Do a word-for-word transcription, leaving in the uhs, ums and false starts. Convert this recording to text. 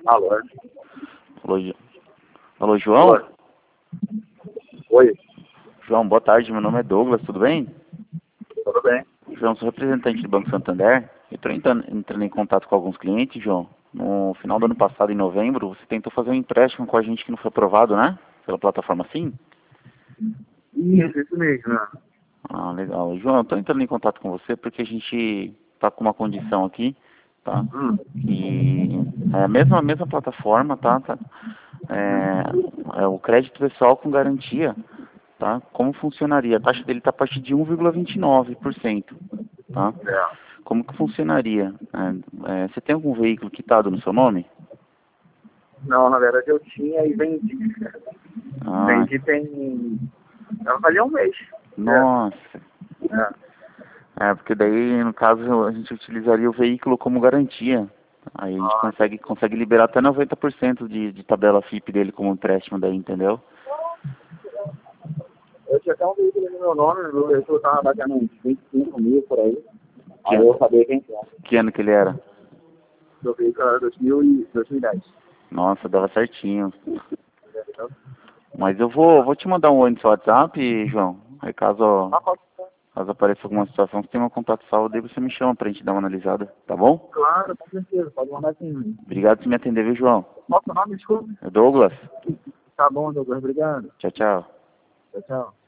Alô? Alô, Jo- Alô, João? Oi. Oi, João, boa tarde. Meu nome é Douglas, tudo bem? tudo bem? João, sou representante do Banco Santander. Eu estou entrando, entrando em contato com alguns clientes, João. No final do ano passado, em novembro, você tentou fazer um empréstimo com a gente que não foi aprovado, né? Pela plataforma Sim? Isso, isso mesmo. né? Ah, legal. João, eu estou entrando em contato com você porque a gente está com uma condição aqui, tá? Hum. Que é a mesma, a mesma plataforma, tá? tá? É, é o crédito pessoal com garantia, tá? Como funcionaria? A taxa dele está a partir de um vírgula vinte e nove por cento, tá? É. Como que funcionaria? É, é, você tem algum veículo quitado no seu nome? Não, na verdade eu tinha e vendi. Ah, Vendi tem... Ela fazia um mês. nossa. É. É. É, porque daí, no caso, a gente utilizaria o veículo como garantia. Aí a gente Ah, consegue, consegue liberar até noventa por cento de, de tabela F I P dele como empréstimo daí, entendeu? eu tinha até um veículo no meu nome, meu veículo estava batendo uns vinte e cinco mil por aí. Que, Aí eu sabia quem que era. que ano que ele era? Meu veículo era dois mil e dez. Nossa, dava certinho. Mas eu vou, vou te mandar um oi no seu WhatsApp, João. Aí caso, Ah, pode ser. caso apareça alguma situação, você tem meu contato salvo, daí você me chama pra gente dar uma analisada, tá bom? Claro, com certeza. Pode mandar sim. Obrigado por me atender, viu, João? Nossa, nome, desculpa. É Douglas. Tá bom, Douglas. Obrigado. Tchau, tchau. Tchau, tchau.